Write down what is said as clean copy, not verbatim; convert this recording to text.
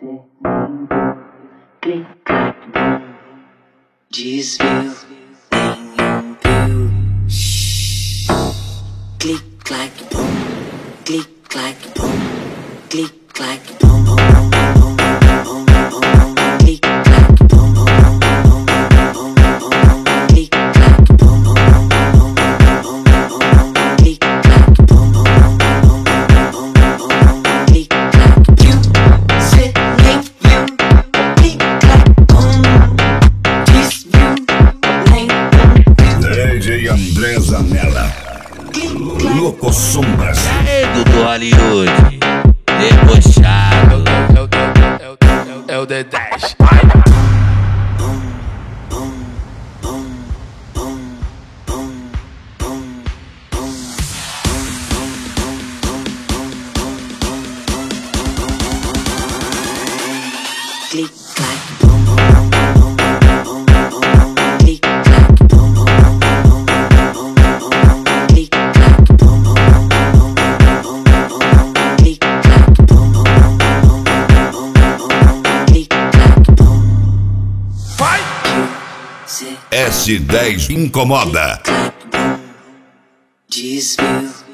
Clic, clac, bum. Desvio, nenhum pio. Clic, clac, bum. Clic, clac, bum. Clic, clac, bum, bum, bum, bum, bum, bum, bum, bum. Clic, clac, bum, bum, bum, bum, bum, bum, bum. Clic, clac, bum, bum, bum, bum, bum, bum, bum. Clic, clac, bum, bum, bum, bum, bum, bum, bum. Clic, clac, viu? Cê nem viu? Clic, clac, bum. Desviou, nem viu? DJ André Zanella, Louco Sombras. É do Hollywood, debochado. É o D10. Clic, clac, bum, bum, bum, bum, bum, bum, bum. Clic, clac, bum, bum, bum, bum, bum, bum, bum. Clic, clac, bum, bum, bum, bum, bum, bum. Clic, clac, bum, bum, bum, bum, bum, bum. Clic, clac, bum. Vai! Cê, S10 incomoda. clac, bum. Desvio.